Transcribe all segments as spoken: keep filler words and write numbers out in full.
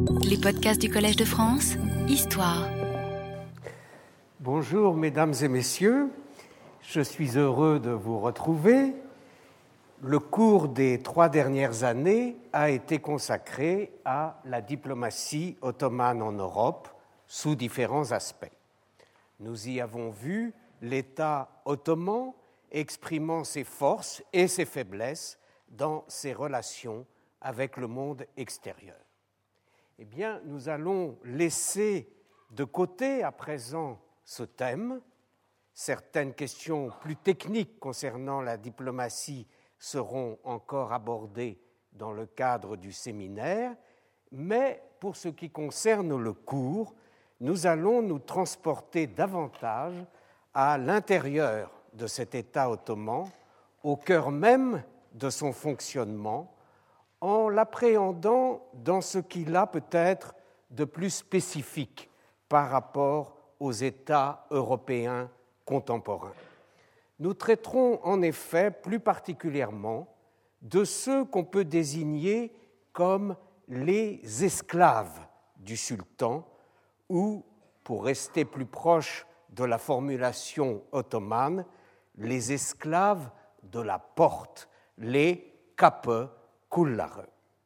Les podcasts du Collège de France, Histoire. Bonjour mesdames et messieurs, je suis heureux de vous retrouver. Le cours des trois dernières années a été consacré à la diplomatie ottomane en Europe sous différents aspects. Nous y avons vu l'État ottoman exprimant ses forces et ses faiblesses dans ses relations avec le monde extérieur. Eh bien, nous allons laisser de côté à présent ce thème. Certaines questions plus techniques concernant la diplomatie seront encore abordées dans le cadre du séminaire, mais pour ce qui concerne le cours, nous allons nous transporter davantage à l'intérieur de cet État ottoman, au cœur même de son fonctionnement, en l'appréhendant dans ce qu'il a peut-être de plus spécifique par rapport aux États européens contemporains. Nous traiterons en effet plus particulièrement de ceux qu'on peut désigner comme les esclaves du sultan ou, pour rester plus proche de la formulation ottomane, les esclaves de la porte, les kapı kulları.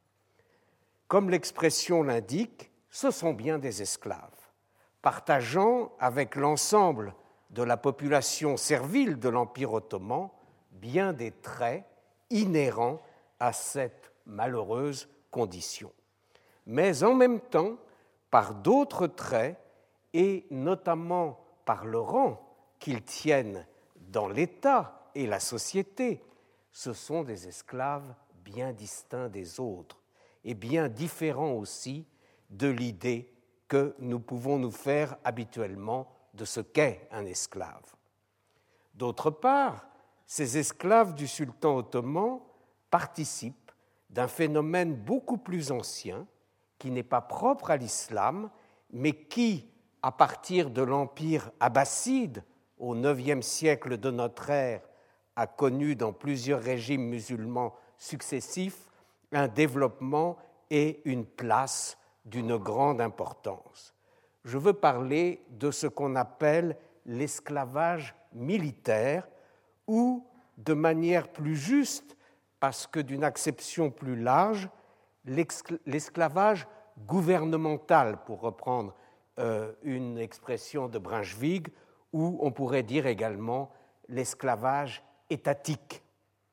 Comme l'expression l'indique, ce sont bien des esclaves, partageant avec l'ensemble de la population servile de l'Empire ottoman bien des traits inhérents à cette malheureuse condition. Mais en même temps, par d'autres traits, et notamment par le rang qu'ils tiennent dans l'État et la société, ce sont des esclaves bien distincts des autres et bien différents aussi de l'idée que nous pouvons nous faire habituellement de ce qu'est un esclave. D'autre part, ces esclaves du sultan ottoman participent d'un phénomène beaucoup plus ancien qui n'est pas propre à l'islam, mais qui, à partir de l'empire abbasside au neuvième siècle de notre ère, a connu dans plusieurs régimes musulmans successifs un développement et une place d'une grande importance. Je veux parler de ce qu'on appelle l'esclavage militaire ou, de manière plus juste, parce que d'une acception plus large, l'esclavage gouvernemental, pour reprendre euh, une expression de Brunswick, ou on pourrait dire également l'esclavage étatique.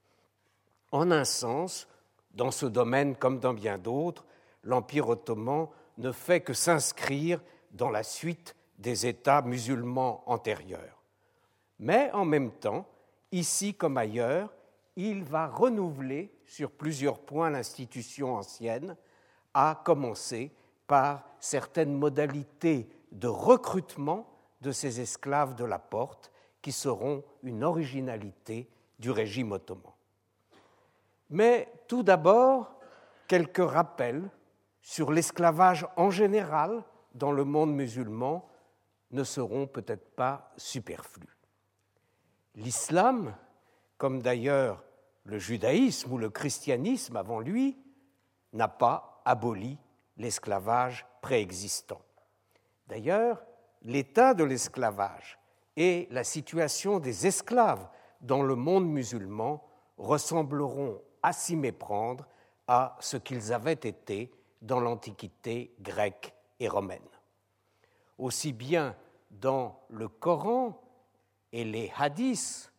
En un sens, dans ce domaine comme dans bien d'autres, l'Empire ottoman ne fait que s'inscrire dans la suite des États musulmans antérieurs. Mais en même temps, ici comme ailleurs, il va renouveler sur plusieurs points l'institution ancienne, à commencer par certaines modalités de recrutement de ces esclaves de la porte qui seront une originalité du régime ottoman. Mais tout d'abord, quelques rappels sur l'esclavage en général dans le monde musulman ne seront peut-être pas superflus. L'islam, comme d'ailleurs le judaïsme ou le christianisme avant lui, n'a pas aboli l'esclavage préexistant. D'ailleurs, l'état de l'esclavage et la situation des esclaves dans le monde musulman ressembleront à s'y méprendre à ce qu'ils avaient été dans l'Antiquité grecque et romaine. Aussi bien dans le Coran et les hadiths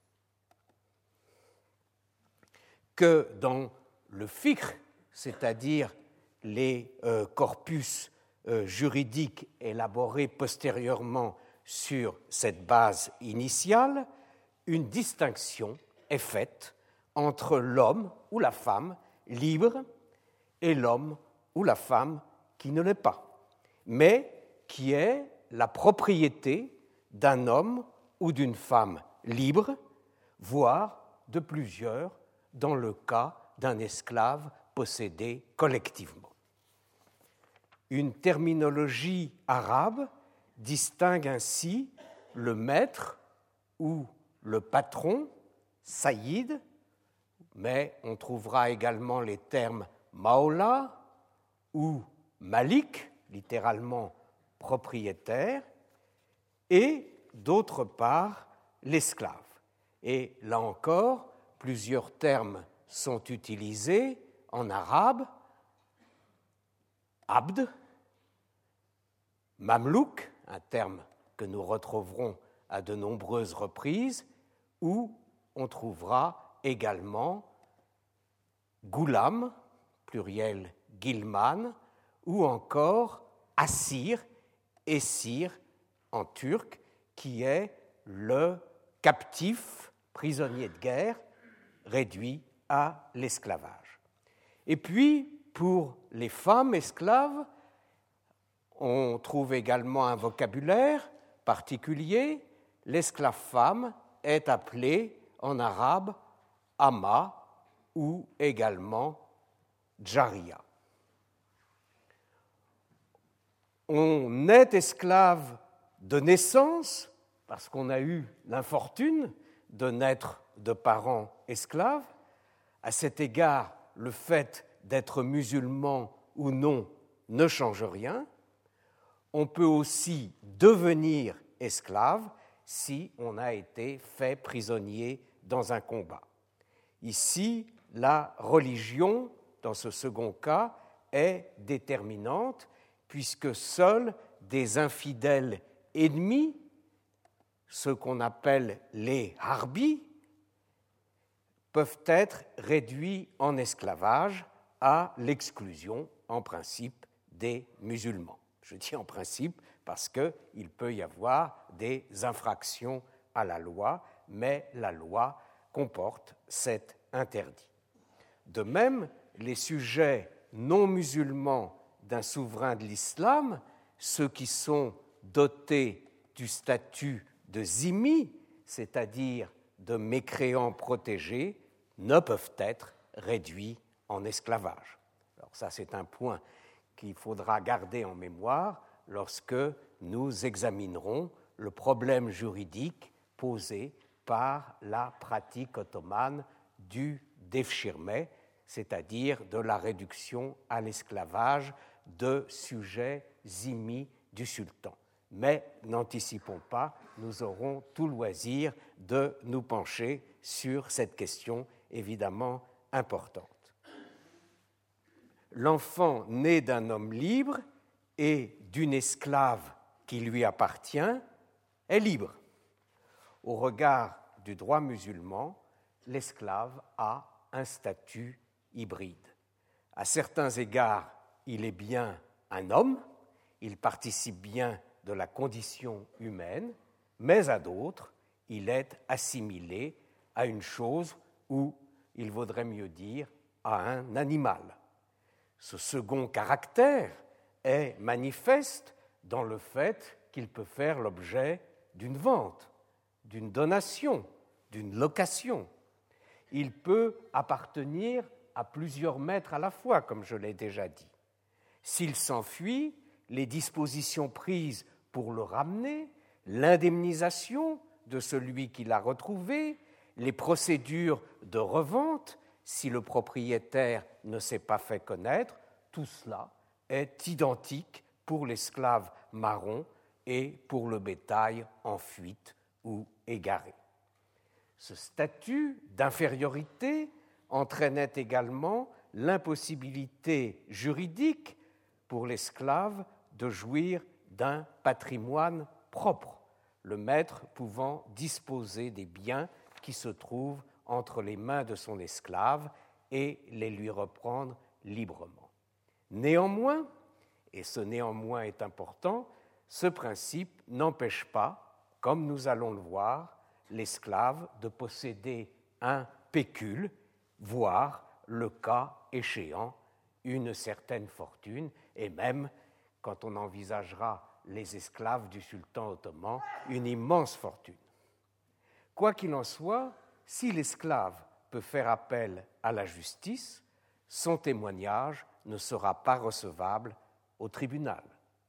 que dans le fiqh, c'est-à-dire les euh, corpus euh, juridiques élaborés postérieurement sur cette base initiale, une distinction est faite entre l'homme ou la femme libre et l'homme ou la femme qui ne l'est pas, mais qui est la propriété d'un homme ou d'une femme libre, voire de plusieurs dans le cas d'un esclave possédé collectivement. Une terminologie arabe distingue ainsi le maître ou le patron, sayyid, mais on trouvera également les termes maola ou malik, littéralement propriétaire, et d'autre part l'esclave. Et là encore, plusieurs termes sont utilisés en arabe, abd, mamlouk, un terme que nous retrouverons à de nombreuses reprises, où on trouvera également goulam, pluriel gilman, ou encore assir, essir en turc, qui est le captif, prisonnier de guerre, réduit à l'esclavage. Et puis, pour les femmes esclaves, on trouve également un vocabulaire particulier. L'esclave femme est appelée en arabe ama ou également djaria. On est esclave de naissance parce qu'on a eu l'infortune de naître de parents esclaves. À cet égard, le fait d'être musulman ou non ne change rien. On peut aussi devenir esclave si on a été fait prisonnier dans un combat. Ici, la religion, dans ce second cas, est déterminante puisque seuls des infidèles ennemis, ceux qu'on appelle les harbis, peuvent être réduits en esclavage à l'exclusion, en principe, des musulmans. Je dis en principe parce qu'il peut y avoir des infractions à la loi, mais la loi comporte cet interdit. De même, les sujets non musulmans d'un souverain de l'islam, ceux qui sont dotés du statut de zimmi, c'est-à-dire de mécréants protégés, ne peuvent être réduits en esclavage. Alors ça, c'est un point qu'il faudra garder en mémoire lorsque nous examinerons le problème juridique posé par la pratique ottomane du devshirme, c'est-à-dire de la réduction à l'esclavage de sujets zimmis du sultan. Mais n'anticipons pas, nous aurons tout loisir de nous pencher sur cette question évidemment importante. L'enfant né d'un homme libre et d'une esclave qui lui appartient est libre. Au regard du droit musulman, l'esclave a un statut hybride. À certains égards, il est bien un homme, il participe bien de la condition humaine, mais à d'autres, il est assimilé à une chose ou, il vaudrait mieux dire, à un animal. Ce second caractère est manifeste dans le fait qu'il peut faire l'objet d'une vente, d'une donation, d'une location. Il peut appartenir à plusieurs maîtres à la fois, comme je l'ai déjà dit. S'il s'enfuit, les dispositions prises pour le ramener, l'indemnisation de celui qui l'a retrouvé, les procédures de revente, si le propriétaire ne s'est pas fait connaître, tout cela est identique pour l'esclave marron et pour le bétail en fuite ou égaré. Ce statut d'infériorité entraînait également l'impossibilité juridique pour l'esclave de jouir d'un patrimoine propre, le maître pouvant disposer des biens qui se trouvent entre les mains de son esclave et les lui reprendre librement. Néanmoins, et ce néanmoins est important, ce principe n'empêche pas, comme nous allons le voir, l'esclave de posséder un pécule, voire, le cas échéant, une certaine fortune, et même, quand on envisagera les esclaves du sultan ottoman, une immense fortune. Quoi qu'il en soit, si l'esclave peut faire appel à la justice, son témoignage ne sera pas recevable au tribunal.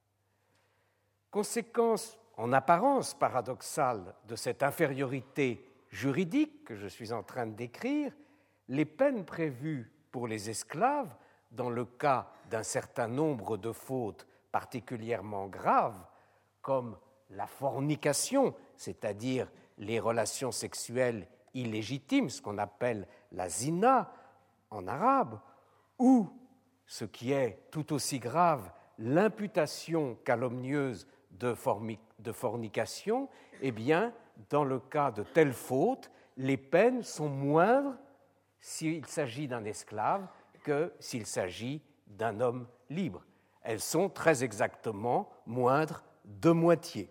Conséquence en apparence paradoxale de cette infériorité juridique que je suis en train de décrire, les peines prévues pour les esclaves dans le cas d'un certain nombre de fautes particulièrement graves, comme la fornication, c'est-à-dire les relations sexuelles illégitimes, ce qu'on appelle la zina en arabe, ou, ce qui est tout aussi grave, l'imputation calomnieuse de, formi- de fornication, eh bien, dans le cas de telles fautes, les peines sont moindres s'il s'agit d'un esclave que s'il s'agit d'un homme libre. Elles sont très exactement moindres de moitié.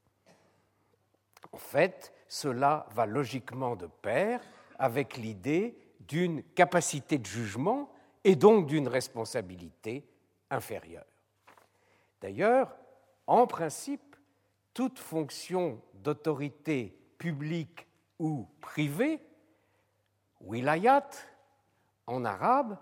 En fait, cela va logiquement de pair avec l'idée d'une capacité de jugement et donc d'une responsabilité inférieure. D'ailleurs, en principe, toute fonction d'autorité publique ou privée, wilayat en arabe,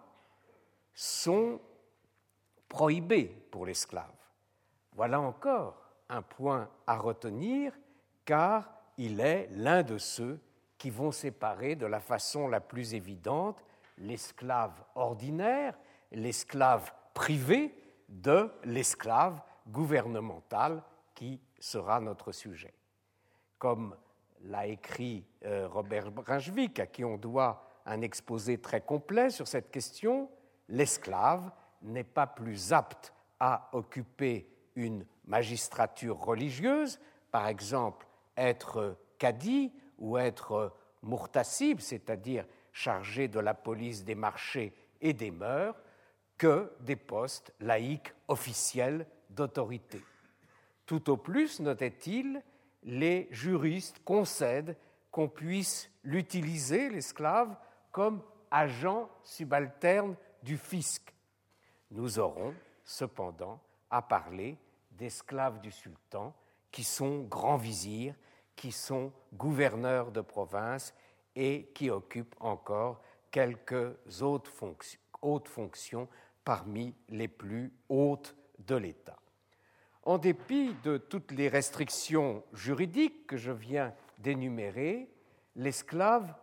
sont prohibées pour l'esclave. Voilà encore un point à retenir, car il est l'un de ceux qui vont séparer de la façon la plus évidente l'esclave ordinaire, l'esclave privé, de l'esclave gouvernemental qui sera notre sujet. Comme l'a écrit euh, Robert Brunswick, à qui on doit un exposé très complet sur cette question, l'esclave n'est pas plus apte à occuper une magistrature religieuse, par exemple être cadi ou être murtasib, c'est-à-dire chargé de la police des marchés et des mœurs, que des postes laïques officiels d'autorité. Tout au plus, notait-il, les juristes concèdent qu'on puisse l'utiliser, l'esclave, comme agent subalterne du fisc. Nous aurons cependant à parler d'esclaves du sultan qui sont grands vizirs, qui sont gouverneurs de province et qui occupent encore quelques autres fonctions, hautes fonctions parmi les plus hautes de l'État. En dépit de toutes les restrictions juridiques que je viens d'énumérer, l'esclave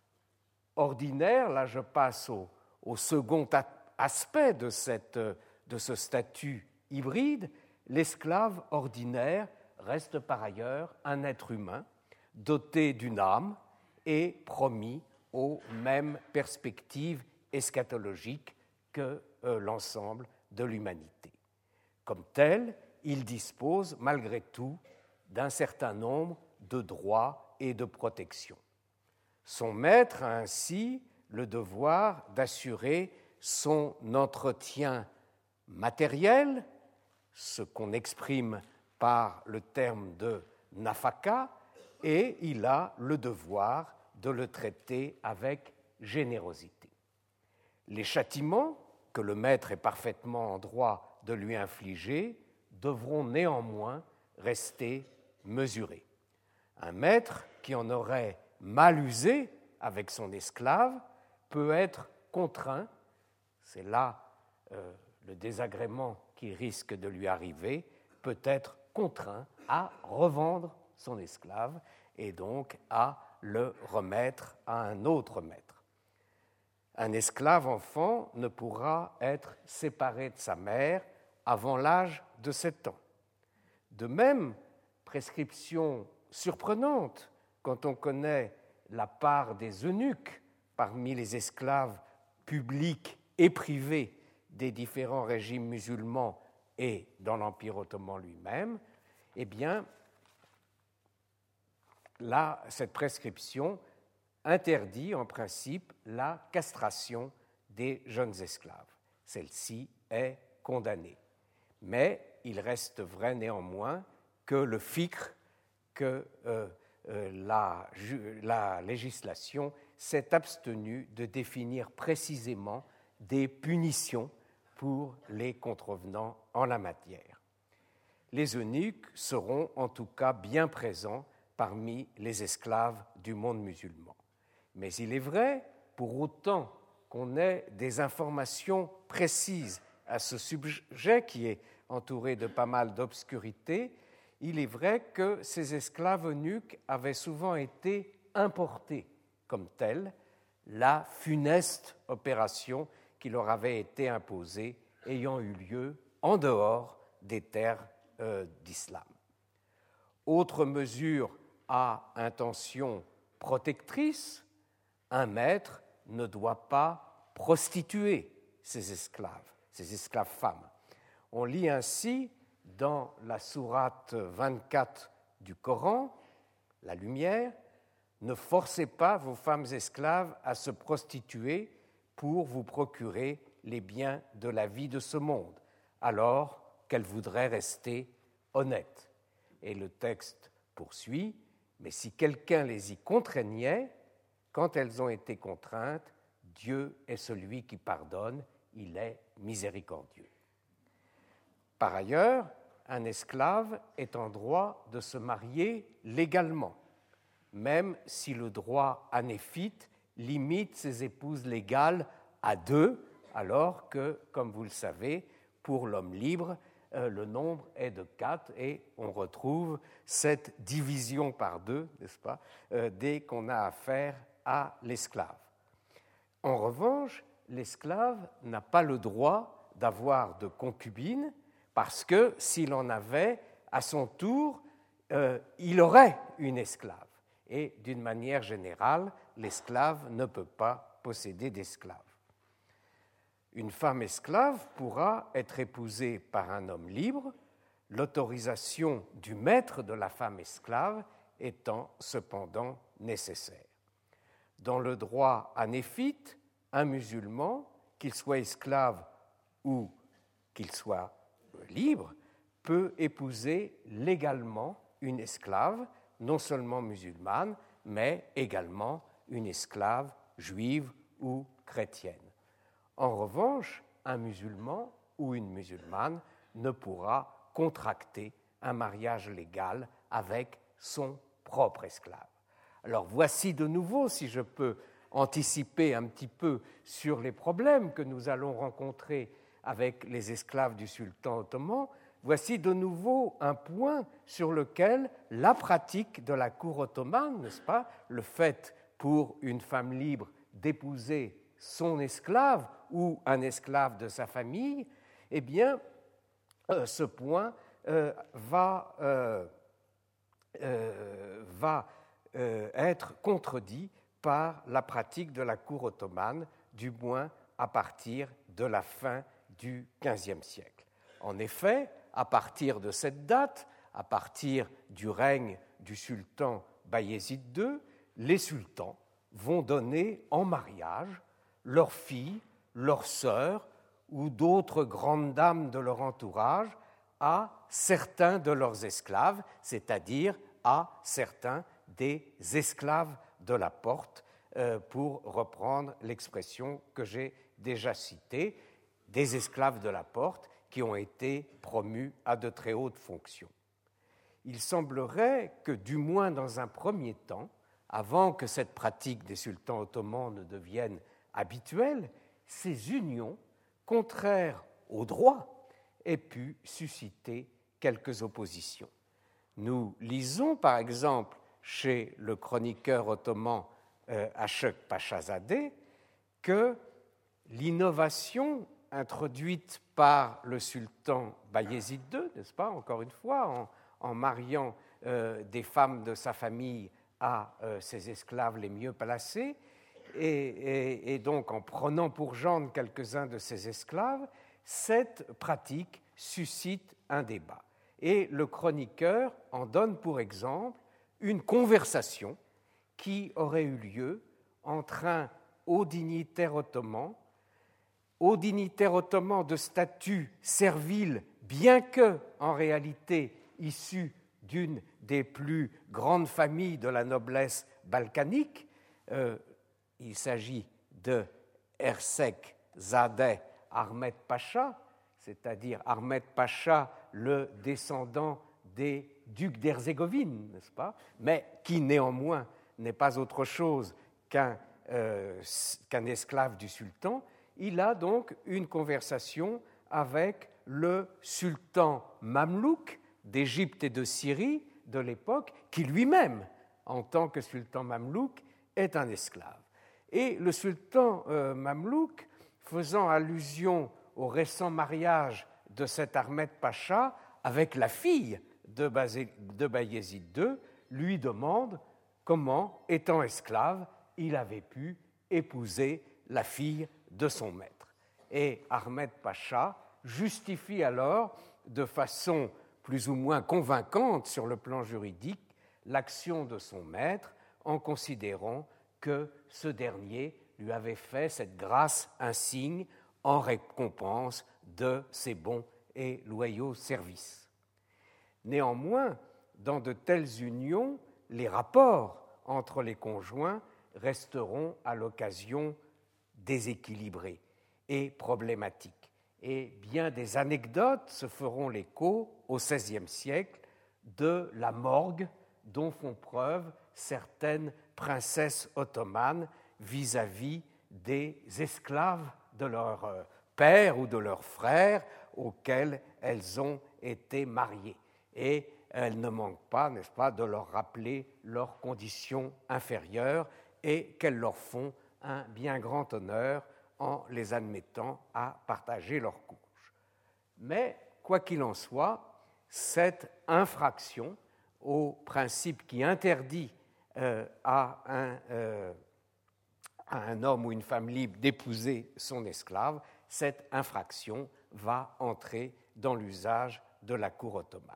ordinaire, là je passe au, au second aspect de, cette, de ce statut hybride, l'esclave ordinaire reste par ailleurs un être humain doté d'une âme et promis aux mêmes perspectives eschatologiques que euh, l'ensemble de l'humanité. Comme tel, il dispose malgré tout d'un certain nombre de droits et de protections. Son maître a ainsi le devoir d'assurer son entretien matériel, ce qu'on exprime par le terme de nafaka, et il a le devoir de le traiter avec générosité. Les châtiments que le maître est parfaitement en droit de lui infliger devront néanmoins rester mesurés. Un maître qui en aurait mal usé avec son esclave peut être contraint, c'est là euh, le désagrément qui risque de lui arriver, peut être contraint à revendre son esclave et donc à le remettre à un autre maître. Un esclave enfant ne pourra être séparé de sa mère avant l'âge de sept ans. De même, prescription surprenante quand on connaît la part des eunuques parmi les esclaves publics et privés des différents régimes musulmans et dans l'Empire ottoman lui-même, eh bien, là, cette prescription interdit en principe la castration des jeunes esclaves. Celle-ci est condamnée. Mais il reste vrai néanmoins que le fiqh, que euh, euh, la, la législation s'est abstenue de définir précisément des punitions pour les contrevenants en la matière. Les eunuques seront en tout cas bien présents parmi les esclaves du monde musulman. Mais il est vrai, pour autant qu'on ait des informations précises à ce sujet qui est entouré de pas mal d'obscurité, il est vrai que ces esclaves eunuques avaient souvent été importés comme tels, la funeste opération qui leur avait été imposée ayant eu lieu en dehors des terres euh, d'islam. Autre mesure à intention protectrice, un maître ne doit pas prostituer ses esclaves, ses esclaves femmes. On lit ainsi dans la sourate vingt-quatre du Coran, la lumière, « Ne forcez pas vos femmes esclaves à se prostituer pour vous procurer les biens de la vie de ce monde, alors qu'elles voudraient rester honnêtes. » Et le texte poursuit, « Mais si quelqu'un les y contraignait, quand elles ont été contraintes, Dieu est celui qui pardonne, il est miséricordieux. » Par ailleurs, un esclave est en droit de se marier légalement, même si le droit hanéfite limite ses épouses légales à deux, alors que, comme vous le savez, pour l'homme libre, euh, le nombre est de quatre et on retrouve cette division par deux, n'est-ce pas, euh, dès qu'on a affaire à l'esclave. En revanche, l'esclave n'a pas le droit d'avoir de concubine parce que s'il en avait, à son tour, euh, il aurait une esclave. Et d'une manière générale, l'esclave ne peut pas posséder d'esclave. Une femme esclave pourra être épousée par un homme libre, l'autorisation du maître de la femme esclave étant cependant nécessaire. Dans le droit hanéfite, un musulman, qu'il soit esclave ou qu'il soit libre, peut épouser légalement une esclave, non seulement musulmane, mais également une esclave juive ou chrétienne. En revanche, un musulman ou une musulmane ne pourra contracter un mariage légal avec son propre esclave. Alors voici de nouveau, si je peux anticiper un petit peu sur les problèmes que nous allons rencontrer avec les esclaves du sultan ottoman, voici de nouveau un point sur lequel la pratique de la cour ottomane, n'est-ce pas, le fait pour une femme libre d'épouser son esclave ou un esclave de sa famille, eh bien, euh, ce point euh, va, euh, euh, va euh, être contredit par la pratique de la cour ottomane, du moins à partir de la fin du quinzième siècle. En effet, à partir de cette date, à partir du règne du sultan Bayezid deux, les sultans vont donner en mariage leurs filles, leurs sœurs ou d'autres grandes dames de leur entourage à certains de leurs esclaves, c'est-à-dire à certains des esclaves de la porte, euh, pour reprendre l'expression que j'ai déjà citée, des esclaves de la porte qui ont été promus à de très hautes fonctions. Il semblerait que, du moins dans un premier temps, avant que cette pratique des sultans ottomans ne devienne habituelle, ces unions, contraires au droit, aient pu susciter quelques oppositions. Nous lisons par exemple chez le chroniqueur ottoman euh, Ashok Pachazadeh que l'innovation introduite par le sultan Bayezid deux, n'est-ce pas, encore une fois, en, en mariant euh, des femmes de sa famille à euh, ses esclaves les mieux placés, et, et, et donc en prenant pour gendre quelques-uns de ses esclaves, cette pratique suscite un débat. Et le chroniqueur en donne pour exemple une conversation qui aurait eu lieu entre un haut dignitaire ottoman, haut dignitaire ottoman de statut servile, bien que, en réalité, issu d'une des plus grandes familles de la noblesse balkanique. Euh, il s'agit de Ersek Zadeh Ahmed Pacha, c'est-à-dire Ahmed Pacha, le descendant des ducs d'Herzégovine, n'est-ce pas, mais qui néanmoins n'est pas autre chose qu'un, euh, qu'un esclave du sultan. Il a donc une conversation avec le sultan mamelouk d'Égypte et de Syrie de l'époque, qui lui-même, en tant que sultan mamelouk, est un esclave. Et le sultan euh, mamelouk faisant allusion au récent mariage de cet Ahmed Pacha avec la fille de Bayezid deux, lui demande comment, étant esclave, il avait pu épouser la fille de son maître. Et Ahmed Pacha justifie alors, de façon plus ou moins convaincante sur le plan juridique, l'action de son maître en considérant que ce dernier lui avait fait cette grâce insigne en récompense de ses bons et loyaux services. Néanmoins, dans de telles unions, les rapports entre les conjoints resteront à l'occasion déséquilibrés et problématiques. Et bien des anecdotes se feront l'écho au seizième siècle de la morgue dont font preuve certaines princesses ottomanes vis-à-vis des esclaves de leur père ou de leur frère auxquels elles ont été mariées. Et elles ne manquent pas, n'est-ce pas, de leur rappeler leurs conditions inférieures et qu'elles leur font un bien grand honneur en les admettant à partager leur couche. Mais, quoi qu'il en soit, cette infraction au principe qui interdit euh, à, un, euh, à un homme ou une femme libre d'épouser son esclave, cette infraction va entrer dans l'usage de la cour ottomane.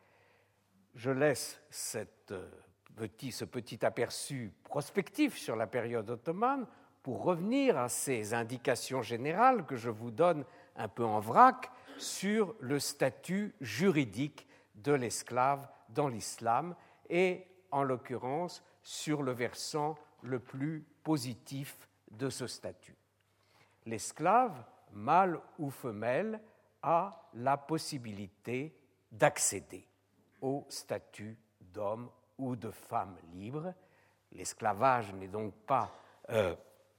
Je laisse cette, euh, petit, ce petit aperçu prospectif sur la période ottomane pour revenir à ces indications générales que je vous donne un peu en vrac sur le statut juridique de l'esclave dans l'islam et, en l'occurrence, sur le versant le plus positif de ce statut. L'esclave, mâle ou femelle, a la possibilité d'accéder au statut d'homme ou de femme libre. L'esclavage n'est donc pas euh,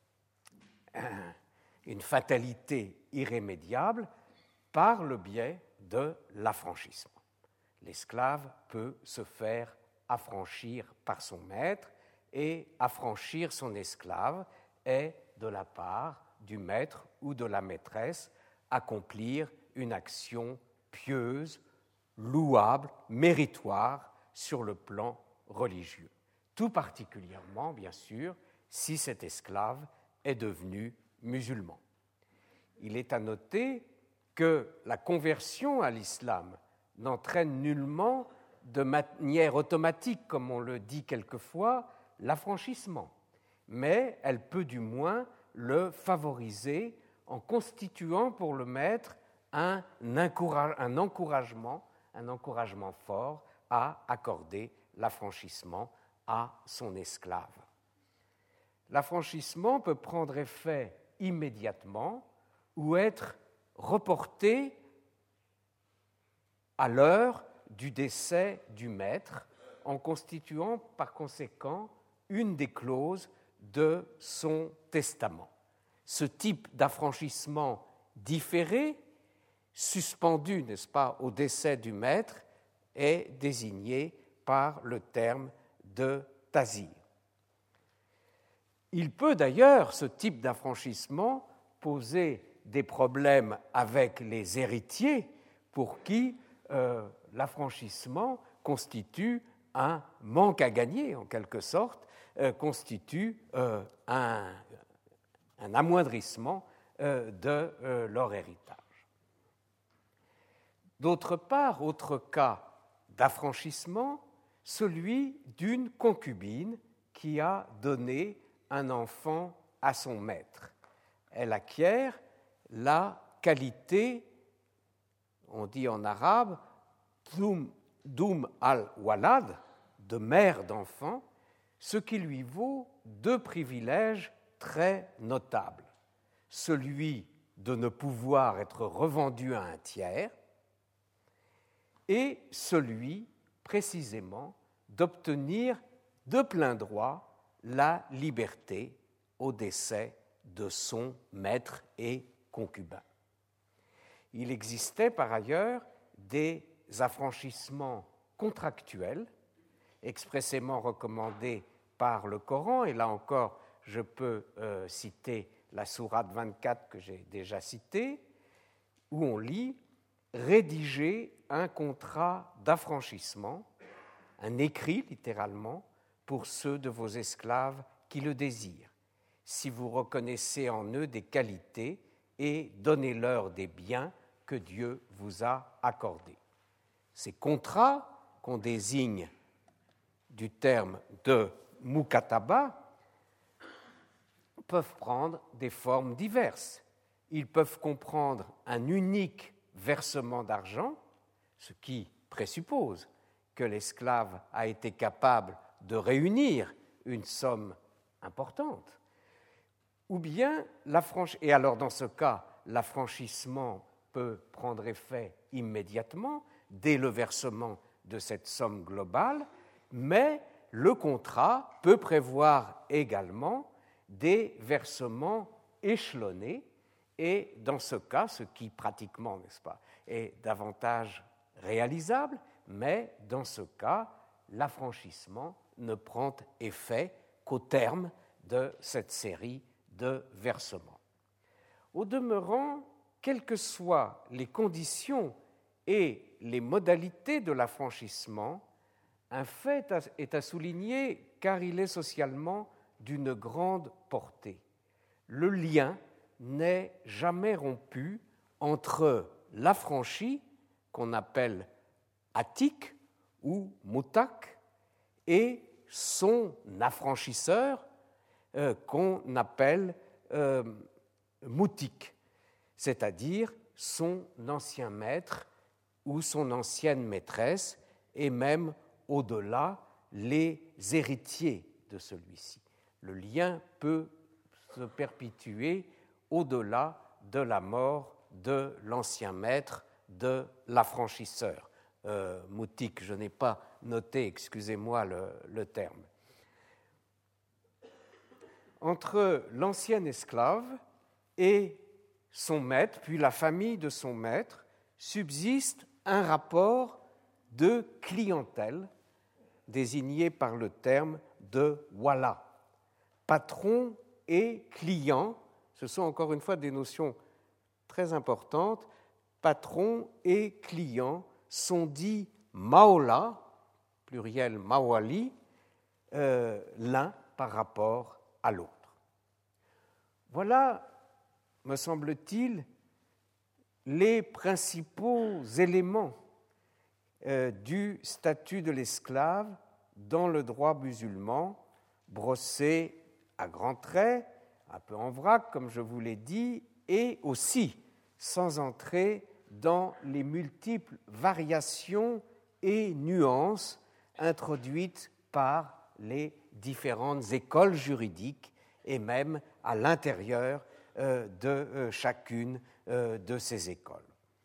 une fatalité irrémédiable par le biais de l'affranchissement. L'esclave peut se faire affranchir par son maître et affranchir son esclave est, de la part du maître ou de la maîtresse, accomplir une action pieuse, louable, méritoire sur le plan religieux. Tout particulièrement, bien sûr, si cet esclave est devenu musulman. Il est à noter que la conversion à l'islam n'entraîne nullement de manière automatique, comme on le dit quelquefois, l'affranchissement, mais elle peut du moins le favoriser en constituant pour le maître un, un encouragement, un encouragement fort à accorder l'affranchissement à son esclave. L'affranchissement peut prendre effet immédiatement ou être reporté à l'heure du décès du maître, en constituant par conséquent une des clauses de son testament. Ce type d'affranchissement différé, suspendu, n'est-ce pas, au décès du maître, est désigné par le terme de tazir. Il peut d'ailleurs, ce type d'affranchissement, poser des problèmes avec les héritiers pour qui euh, l'affranchissement constitue un manque à gagner, en quelque sorte, euh, constitue euh, un, un amoindrissement euh, de euh, leur héritage. D'autre part, autre cas d'affranchissement, celui d'une concubine qui a donné un enfant à son maître. Elle acquiert la qualité, on dit en arabe, doum, doum al-walad, de mère d'enfant, ce qui lui vaut deux privilèges très notables. Celui de ne pouvoir être revendu à un tiers et celui, précisément, d'obtenir de plein droit la liberté au décès de son maître et concubin. Il existait par ailleurs des affranchissements contractuels expressément recommandés par le Coran, et là encore je peux euh, citer la sourate vingt-quatre que j'ai déjà citée, où on lit « Rédigez un contrat d'affranchissement », un écrit littéralement, pour ceux de vos esclaves qui le désirent, si vous reconnaissez en eux des qualités et donnez-leur des biens que Dieu vous a accordés. Ces contrats, qu'on désigne du terme de mukataba, peuvent prendre des formes diverses. Ils peuvent comprendre un unique versement d'argent, ce qui présuppose que l'esclave a été capable de réunir une somme importante, ou bien, et alors dans ce cas, l'affranchissement peut prendre effet immédiatement, dès le versement de cette somme globale, mais le contrat peut prévoir également des versements échelonnés, et dans ce cas, ce qui pratiquement, n'est-ce pas, est davantage réalisable, mais dans ce cas, l'affranchissement ne prend effet qu'au terme de cette série de versements. Au demeurant, quelles que soient les conditions et les modalités de l'affranchissement, un fait est à souligner car il est socialement d'une grande portée. Le lien n'est jamais rompu entre l'affranchi, qu'on appelle atik ou mutak, et son affranchisseur, euh, qu'on appelle euh, mutik, c'est-à-dire son ancien maître ou son ancienne maîtresse, et même au-delà, les héritiers de celui-ci. Le lien peut se perpétuer au-delà de la mort de l'ancien maître, de l'affranchisseur. Euh, moutique, je n'ai pas noté, excusez-moi le, le terme. Entre l'ancien esclave et son maître, puis la famille de son maître, subsiste un rapport de clientèle désigné par le terme de wala. Patron et client, ce sont encore une fois des notions très importantes. Patron et client sont dits maola, pluriel mawali, euh, l'un par rapport à l'autre. Voilà, me semble-t-il, les principaux éléments euh, du statut de l'esclave dans le droit musulman, brossés à grands traits, un peu en vrac, comme je vous l'ai dit, et aussi sans entrer dans les multiples variations et nuances introduites par les différentes écoles juridiques et même à l'intérieur euh, de euh, chacune euh, de ces écoles.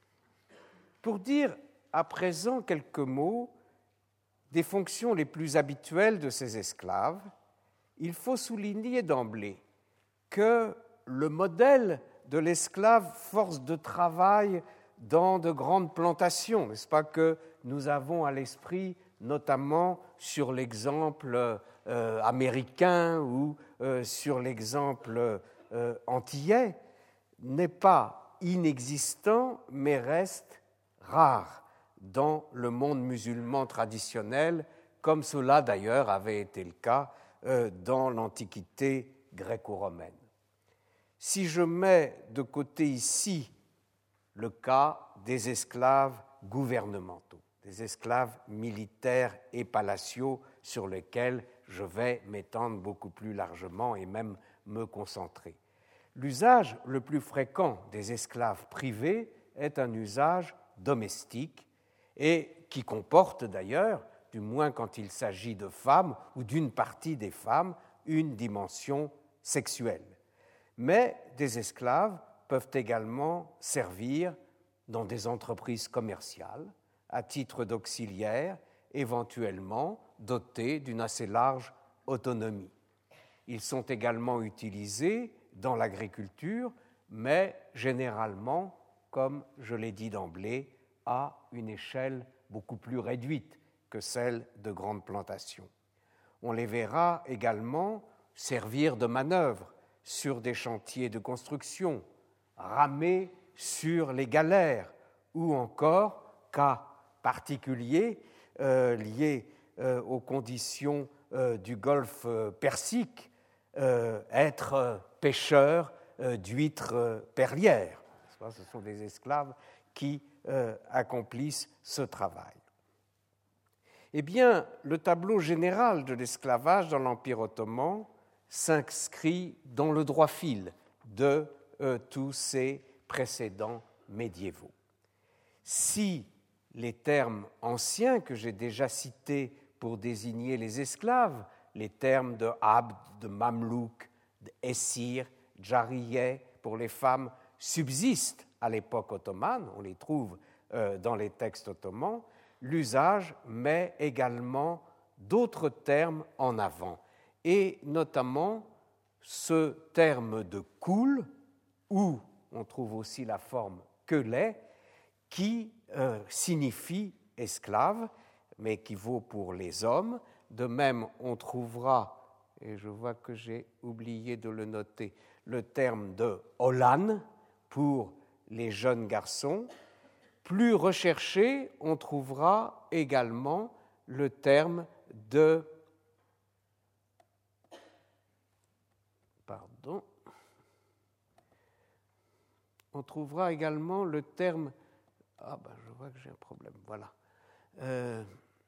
Pour dire à présent quelques mots des fonctions les plus habituelles de ces esclaves, il faut souligner d'emblée que le modèle de l'esclave force de travail dans de grandes plantations, n'est-ce pas, que nous avons à l'esprit notamment sur l'exemple euh, américain ou euh, sur l'exemple euh, antillais, n'est pas inexistant mais reste rare dans le monde musulman traditionnel, comme cela d'ailleurs avait été le cas euh, dans l'Antiquité gréco-romaine. Si je mets de côté ici le cas des esclaves gouvernementaux, des esclaves militaires et palatiaux sur lesquels je vais m'étendre beaucoup plus largement et même me concentrer. L'usage le plus fréquent des esclaves privés est un usage domestique et qui comporte d'ailleurs, du moins quand il s'agit de femmes ou d'une partie des femmes, une dimension sexuelle. Mais des esclaves peuvent également servir dans des entreprises commerciales à titre d'auxiliaire, éventuellement dotés d'une assez large autonomie. Ils sont également utilisés dans l'agriculture, mais généralement, comme je l'ai dit d'emblée, à une échelle beaucoup plus réduite que celle de grandes plantations. On les verra également servir de manœuvre sur des chantiers de construction, ramer sur les galères, ou encore, cas particulier euh, lié euh, aux conditions euh, du golfe euh, Persique, euh, être euh, pêcheur euh, d'huîtres euh, perlières. Ce sont des esclaves qui euh, accomplissent ce travail. Eh bien, le tableau général de l'esclavage dans l'Empire ottoman s'inscrit dans le droit fil de euh, tous ces précédents médiévaux. Si les termes anciens que j'ai déjà cités pour désigner les esclaves, les termes de abd, de mamelouk, d'essir, jariyeh pour les femmes, subsistent à l'époque ottomane, on les trouve euh, dans les textes ottomans, l'usage met également d'autres termes en avant, et notamment ce terme de koul, où on trouve aussi la forme keleh, qui euh, signifie esclave, mais qui vaut pour les hommes. De même, on trouvera, et je vois que j'ai oublié de le noter, le terme de olan pour les jeunes garçons. Plus recherché, on trouvera également le terme de... Pardon. On trouvera également le terme... Ah ben, je vois que j'ai un problème, voilà. Euh...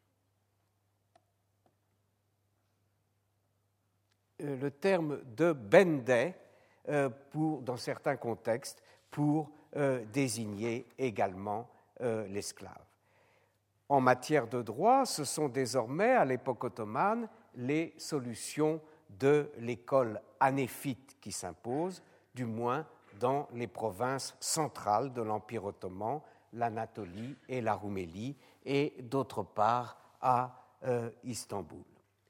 le terme de bendeh, euh, pour, dans certains contextes, pour euh, désigner également euh, l'esclave. En matière de droit, ce sont désormais, à l'époque ottomane, les solutions de l'école hanéfite qui s'imposent, du moins dans les provinces centrales de l'Empire ottoman, l'Anatolie et la Roumélie, et d'autre part à euh, Istanbul.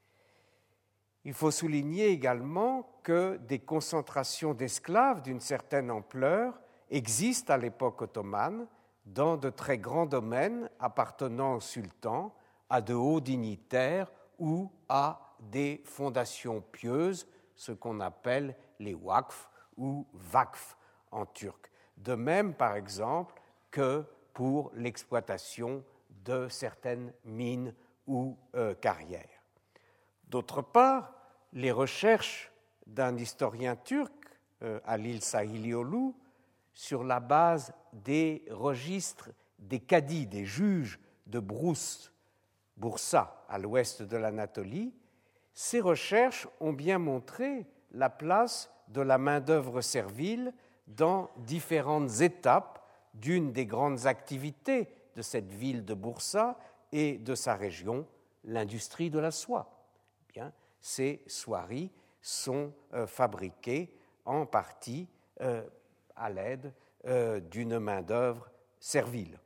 Il faut souligner également que des concentrations d'esclaves d'une certaine ampleur existent à l'époque ottomane dans de très grands domaines appartenant au sultan, à de hauts dignitaires ou à des fondations pieuses, ce qu'on appelle les waqf ou vakf en turc. De même, par exemple, que pour l'exploitation de certaines mines ou euh, carrières. D'autre part, les recherches d'un historien turc, euh, Halil Sahilioğlu, sur la base des registres des cadis, des juges de Brousse, Boursa, à l'ouest de l'Anatolie, ces recherches ont bien montré la place de la main-d'œuvre servile dans différentes étapes d'une des grandes activités de cette ville de Boursa et de sa région, l'industrie de la soie. Bien, ces soieries sont euh, fabriquées en partie euh, à l'aide euh, d'une main-d'œuvre servile.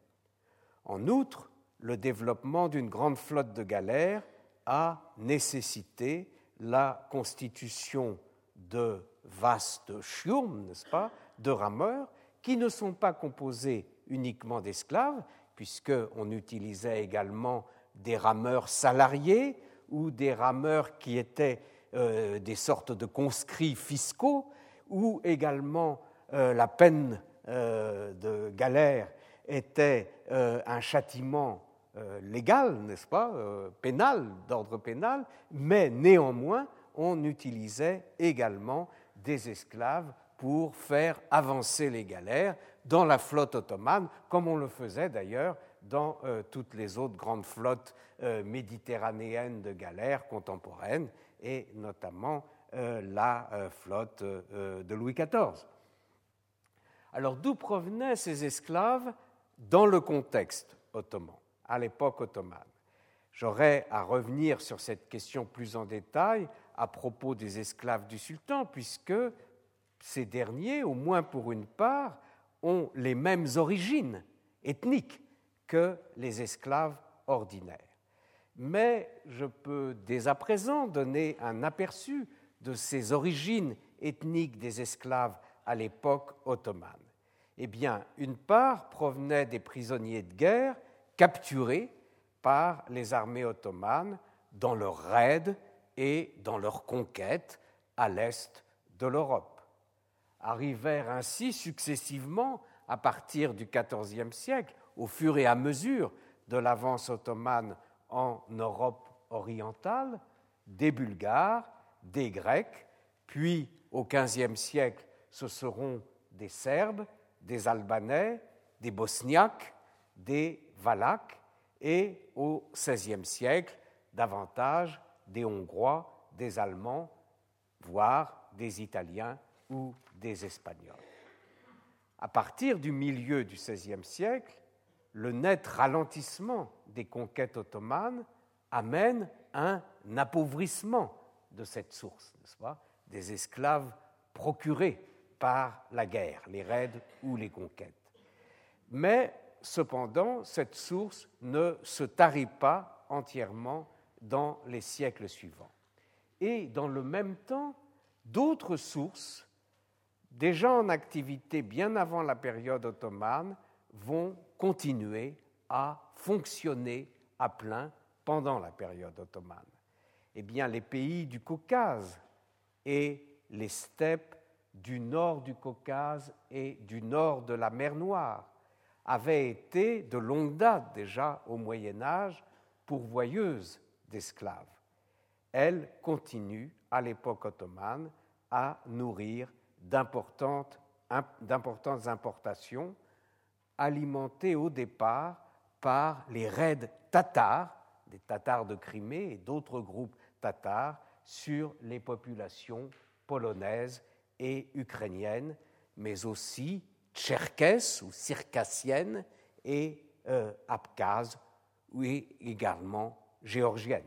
En outre, le développement d'une grande flotte de galères a nécessité la constitution de vastes chiourmes, n'est-ce pas, de rameurs, qui ne sont pas composés uniquement d'esclaves, puisqu'on utilisait également des rameurs salariés ou des rameurs qui étaient euh, des sortes de conscrits fiscaux, ou également euh, la peine euh, de galère était euh, un châtiment euh, légal, n'est-ce pas, euh, pénal, d'ordre pénal, mais néanmoins, on utilisait également des esclaves pour faire avancer les galères dans la flotte ottomane, comme on le faisait d'ailleurs dans euh, toutes les autres grandes flottes euh, méditerranéennes de galères contemporaines, et notamment euh, la euh, flotte euh, de Louis quatorze. Alors, d'où provenaient ces esclaves dans le contexte ottoman, à l'époque ottomane? J'aurais à revenir sur cette question plus en détail à propos des esclaves du sultan, puisque ces derniers, au moins pour une part, ont les mêmes origines ethniques que les esclaves ordinaires. Mais je peux dès à présent donner un aperçu de ces origines ethniques des esclaves à l'époque ottomane. Eh bien, une part provenait des prisonniers de guerre capturés par les armées ottomanes dans leurs raids et dans leurs conquêtes à l'est de l'Europe. Arrivèrent ainsi successivement, à partir du quatorzième siècle, au fur et à mesure de l'avance ottomane en Europe orientale, des Bulgares, des Grecs, puis au quinzième siècle, ce seront des Serbes, des Albanais, des Bosniaques, des Valaques, et au seizième siècle, davantage des Hongrois, des Allemands, voire des Italiens ou des Espagnols. À partir du milieu du seizième siècle, le net ralentissement des conquêtes ottomanes amène un appauvrissement de cette source, n'est-ce pas, des esclaves procurés par la guerre, les raids ou les conquêtes. Mais cependant, cette source ne se tarit pas entièrement dans les siècles suivants. Et dans le même temps, d'autres sources, déjà en activité bien avant la période ottomane, vont continuer à fonctionner à plein pendant la période ottomane. Eh bien, les pays du Caucase et les steppes du nord du Caucase et du nord de la mer Noire avaient été, de longue date déjà au Moyen Âge, pourvoyeuses d'esclaves. Elles continuent, à l'époque ottomane, à nourrir d'importantes, d'importantes importations, alimentées au départ par les raids tatars, des Tatars de Crimée et d'autres groupes tatars, sur les populations polonaises et ukrainiennes, mais aussi tcherkesses ou circassiennes et euh, abkhazes, et également géorgiennes.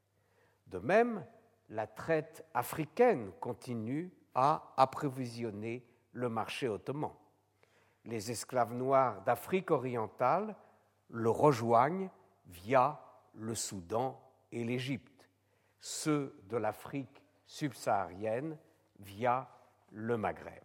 De même, la traite africaine continue à approvisionner le marché ottoman. Les esclaves noirs d'Afrique orientale le rejoignent via le Soudan et l'Égypte, ceux de l'Afrique subsaharienne via le Maghreb.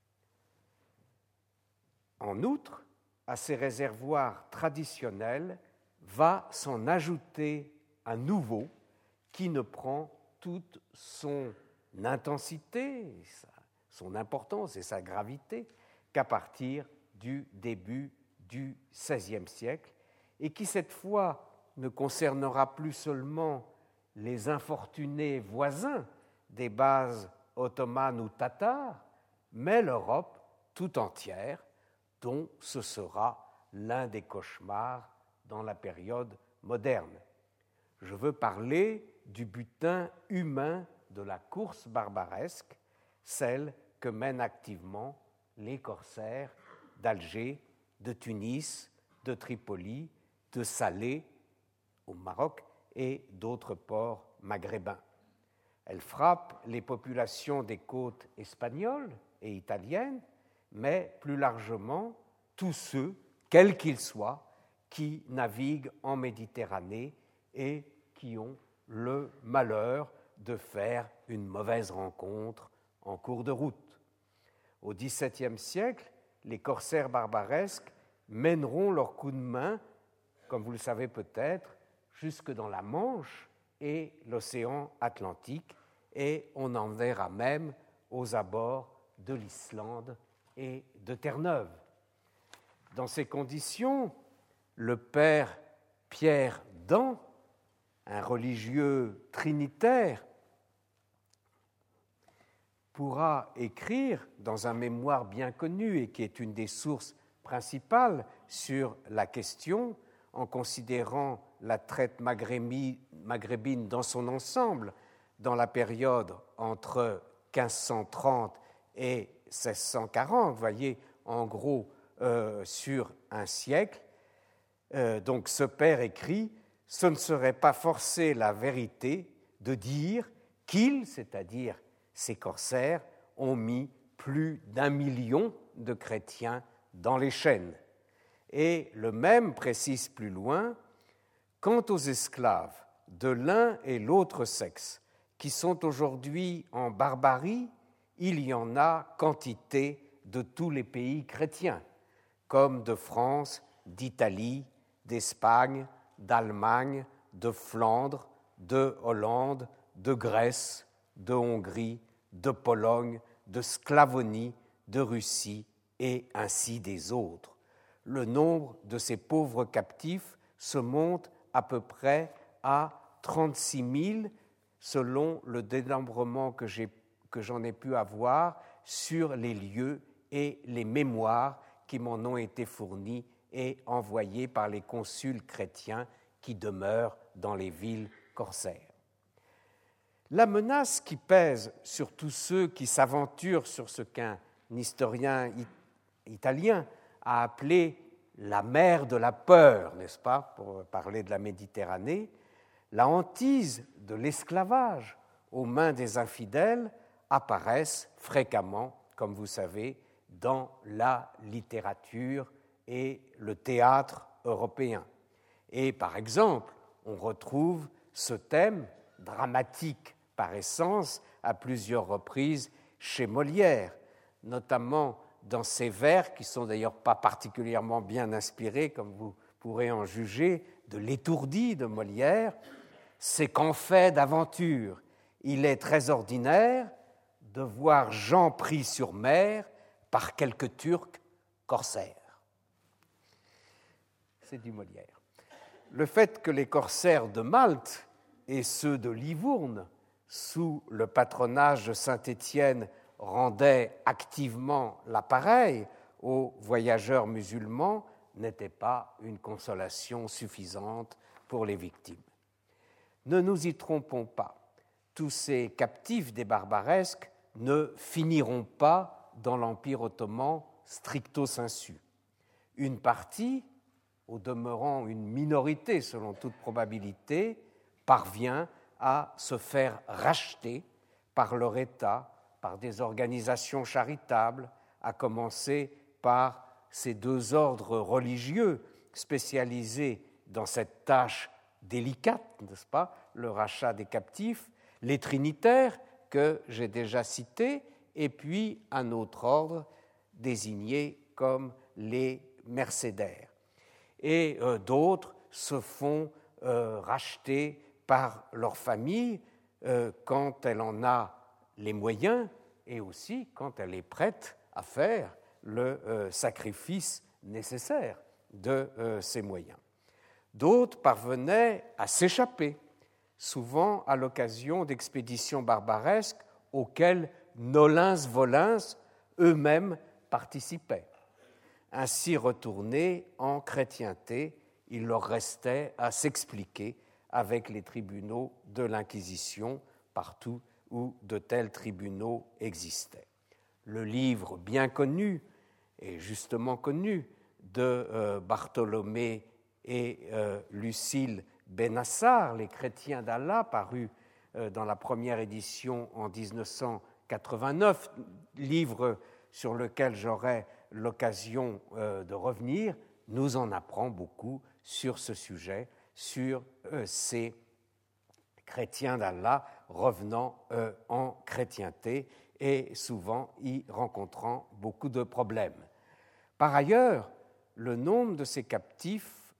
En outre, à ces réservoirs traditionnels va s'en ajouter un nouveau qui ne prend toute son intensité, son importance et sa gravité qu'à partir du début du seizième siècle et qui cette fois ne concernera plus seulement les infortunés voisins des bases ottomanes ou tatares, mais l'Europe tout entière, dont ce sera l'un des cauchemars dans la période moderne. Je veux parler du butin humain de la course barbaresque, celle que mènent activement les corsaires d'Alger, de Tunis, de Tripoli, de Salé au Maroc et d'autres ports maghrébins. Elle frappe les populations des côtes espagnoles et italiennes, mais plus largement tous ceux, quels qu'ils soient, qui naviguent en Méditerranée et qui ont le malheur de faire une mauvaise rencontre en cours de route. Au dix-septième siècle, les corsaires barbaresques mèneront leur coup de main, comme vous le savez peut-être, jusque dans la Manche et l'océan Atlantique, et on en verra même aux abords de l'Islande et de Terre-Neuve. Dans ces conditions, le père Pierre Dan, un religieux trinitaire, pourra écrire dans un mémoire bien connu et qui est une des sources principales sur la question, en considérant la traite maghrébine dans son ensemble dans la période entre quinze cent trente et seize cent quarante, vous voyez, en gros, euh, sur un siècle. Euh, donc ce père écrit « Ce ne serait pas forcer la vérité de dire qu'ils, c'est-à-dire ces corsaires, ont mis plus d'un million de chrétiens dans les chaînes. » Et le même précise plus loin « Quant aux esclaves de l'un et l'autre sexe qui sont aujourd'hui en barbarie, il y en a quantité de tous les pays chrétiens, comme de France, d'Italie, d'Espagne, d'Allemagne, de Flandre, de Hollande, de Grèce, de Hongrie, de Pologne, de Sclavonie, de Russie et ainsi des autres. Le nombre de ces pauvres captifs se monte à peu près à trente-six mille selon le dénombrement que, j'ai, que j'en ai pu avoir sur les lieux et les mémoires qui m'en ont été fournis et envoyés par les consuls chrétiens qui demeurent dans les villes corsaires. La menace qui pèse sur tous ceux qui s'aventurent sur ce qu'un historien italien a appelé la mer de la peur, n'est-ce pas, pour parler de la Méditerranée, la hantise de l'esclavage aux mains des infidèles apparaissent fréquemment, comme vous savez, dans la littérature et le théâtre européen. Et par exemple, on retrouve ce thème dramatique par essence à plusieurs reprises chez Molière, notamment dans ses vers, qui ne sont d'ailleurs pas particulièrement bien inspirés, comme vous pourrez en juger, de l'étourdi de Molière. C'est qu'en fait d'aventure, il est très ordinaire de voir Jean pris sur mer par quelques Turcs corsaires. C'est du Molière. Le fait que les corsaires de Malte et ceux de Livourne, sous le patronage de Saint-Étienne, rendaient activement l'appareil aux voyageurs musulmans n'était pas une consolation suffisante pour les victimes. Ne nous y trompons pas, tous ces captifs des barbaresques ne finiront pas dans l'Empire ottoman stricto sensu. Une partie, au demeurant une minorité selon toute probabilité, parvient à se faire racheter par leur État, par des organisations charitables, à commencer par ces deux ordres religieux spécialisés dans cette tâche délicate, n'est-ce pas, le rachat des captifs, les trinitaires que j'ai déjà cités, et puis un autre ordre désigné comme les mercédaires. Et euh, d'autres se font euh, racheter par leur famille euh, quand elle en a les moyens et aussi quand elle est prête à faire le euh, sacrifice nécessaire de euh, ces moyens. D'autres parvenaient à s'échapper, souvent à l'occasion d'expéditions barbaresques auxquelles Nolens-Volens eux-mêmes participaient. Ainsi retournés en chrétienté, il leur restait à s'expliquer avec les tribunaux de l'Inquisition partout où de tels tribunaux existaient. Le livre bien connu, et justement connu, de euh, Bartholomé et euh, Lucile Benassar, Les chrétiens d'Allah, paru euh, dans la première édition en dix-neuf cent quatre-vingt-neuf, livre sur lequel j'aurai l'occasion euh, de revenir, nous en apprend beaucoup sur ce sujet, sur euh, ces chrétiens d'Allah revenant euh, en chrétienté et souvent y rencontrant beaucoup de problèmes. Par ailleurs, le nombre de ces captifs,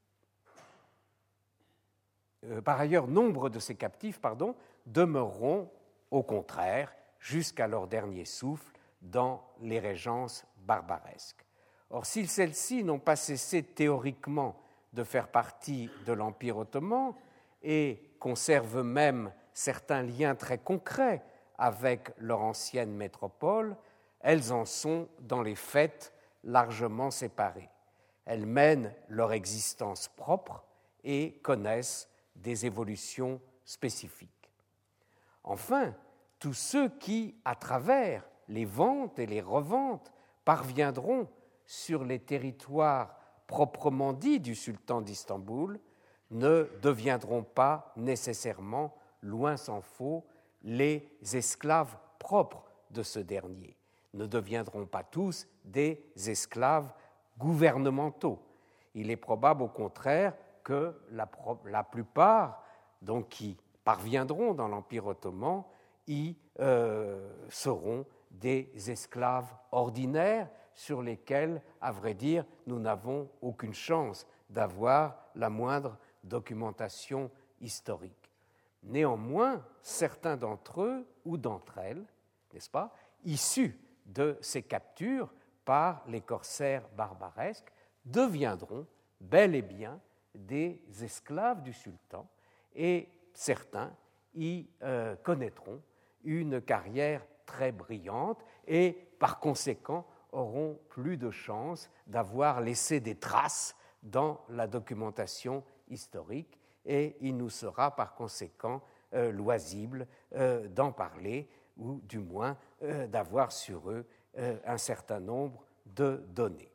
euh, par ailleurs, nombre de ces captifs, pardon, demeureront au contraire jusqu'à leur dernier souffle dans les régences barbaresques. Or, si celles-ci n'ont pas cessé théoriquement de faire partie de l'Empire ottoman et conservent même certains liens très concrets avec leur ancienne métropole, elles en sont dans les faits largement séparées. Elles mènent leur existence propre et connaissent des évolutions spécifiques. Enfin, tous ceux qui, à travers les ventes et les reventes, parviendront sur les territoires proprement dits du sultan d'Istanbul ne deviendront pas nécessairement, loin s'en faut, les esclaves propres de ce dernier, ne deviendront pas tous des esclaves gouvernementaux. Il est probable au contraire que la, la plupart, donc, qui parviendront dans l'Empire ottoman y euh, seront des esclaves ordinaires sur lesquels, à vrai dire, nous n'avons aucune chance d'avoir la moindre documentation historique. Néanmoins, certains d'entre eux ou d'entre elles, n'est-ce pas, issus de ces captures par les corsaires barbaresques deviendront bel et bien des esclaves du sultan, et certains y euh, connaîtront une carrière très brillante et par conséquent auront plus de chances d'avoir laissé des traces dans la documentation historique, et il nous sera par conséquent euh, loisible euh, d'en parler, ou du moins euh, d'avoir sur eux euh, un certain nombre de données.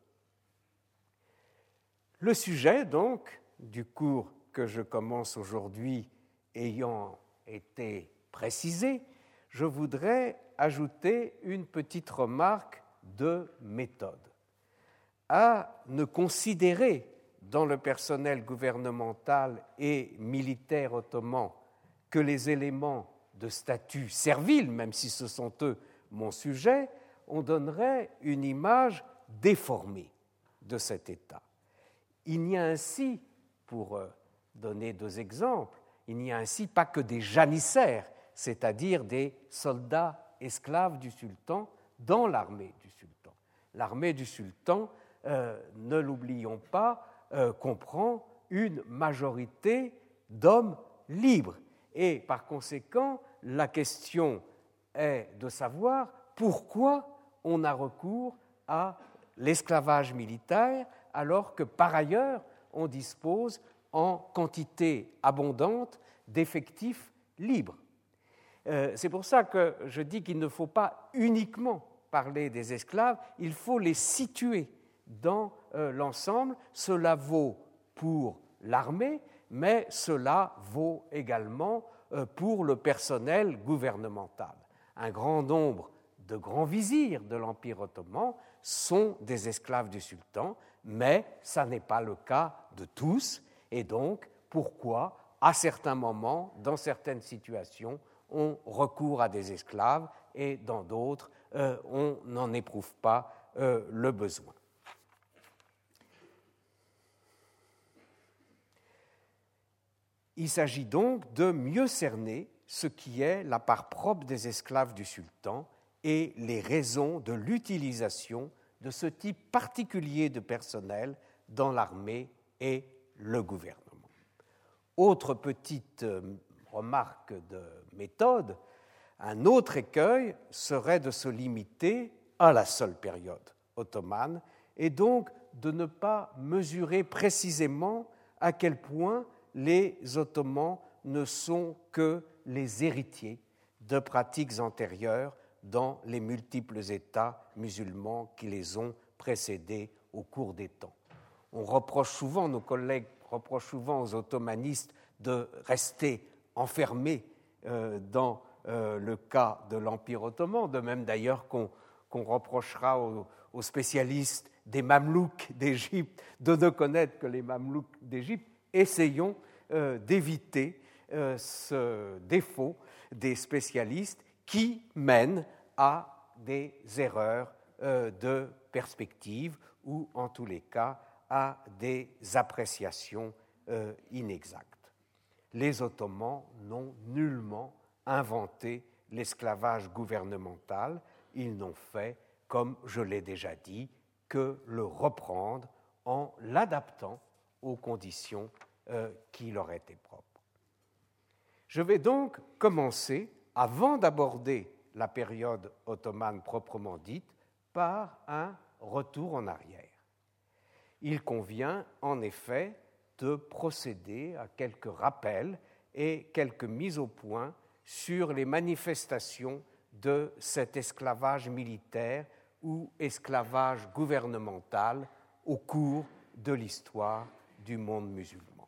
Le sujet, donc, du cours que je commence aujourd'hui ayant été précisé, je voudrais ajouter une petite remarque de méthode. À ne considérer dans le personnel gouvernemental et militaire ottoman que les éléments de statut servile, même si ce sont eux mon sujet, on donnerait une image déformée de cet État. Il n'y a ainsi, pour donner deux exemples, il n'y a ainsi pas que des janissaires, c'est-à-dire des soldats esclaves du sultan dans l'armée du sultan. L'armée du sultan, euh, ne l'oublions pas, euh, comprend une majorité d'hommes libres. Et par conséquent, la question est de savoir pourquoi on a recours à l'esclavage militaire alors que par ailleurs on dispose en quantité abondante d'effectifs libres. Euh, c'est pour ça que je dis qu'il ne faut pas uniquement parler des esclaves, il faut les situer dans euh, l'ensemble. Cela vaut pour l'armée, mais cela vaut également euh, pour le personnel gouvernemental. Un grand nombre de grands vizirs de l'Empire ottoman sont des esclaves du sultan, mais ça n'est pas le cas de tous, et donc pourquoi, à certains moments, dans certaines situations, on recourt à des esclaves et dans d'autres, euh, on n'en éprouve pas euh, le besoin. Il s'agit donc de mieux cerner ce qui est la part propre des esclaves du sultan et les raisons de l'utilisation de ce type particulier de personnel dans l'armée et le gouvernement. Autre petite remarque de méthode, un autre écueil serait de se limiter à la seule période ottomane et donc de ne pas mesurer précisément à quel point les Ottomans ne sont que les héritiers de pratiques antérieures dans les multiples États musulmans qui les ont précédés au cours des temps. On reproche souvent, nos collègues reprochent souvent aux ottomanistes de rester enfermés euh, dans euh, le cas de l'Empire ottoman, de même d'ailleurs qu'on, qu'on reprochera aux, aux spécialistes des Mamelouks d'Égypte de ne connaître que les Mamelouks d'Égypte. Essayons euh, d'éviter euh, ce défaut des spécialistes qui mènent à des erreurs euh, de perspective ou, en tous les cas, à des appréciations euh, inexactes. Les Ottomans n'ont nullement inventé l'esclavage gouvernemental, ils n'ont fait, comme je l'ai déjà dit, que le reprendre en l'adaptant aux conditions euh, qui leur étaient propres. Je vais donc commencer, avant d'aborder la période ottomane proprement dite, par un retour en arrière. Il convient en effet de procéder à quelques rappels et quelques mises au point sur les manifestations de cet esclavage militaire ou esclavage gouvernemental au cours de l'histoire du monde musulman.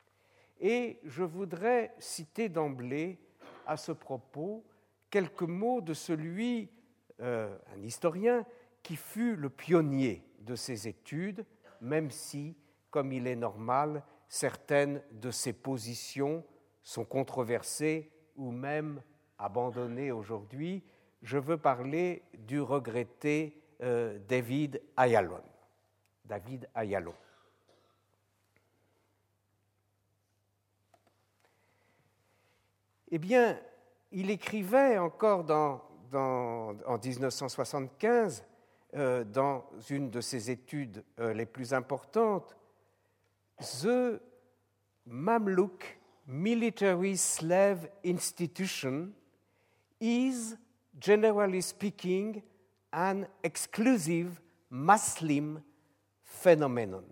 Et je voudrais citer d'emblée à ce propos quelques mots de celui, euh, un historien, qui fut le pionnier de ces études, même si, comme il est normal, certaines de ses positions sont controversées ou même abandonnées aujourd'hui. Je veux parler du regretté euh, David Ayalon. David Ayalon. Eh bien, il écrivait encore dans dans, en dix-neuf cent soixante-quinze, euh, dans une de ses études euh, les plus importantes, The Mamluk Military Slave Institution is, generally speaking, an exclusive Muslim phenomenon.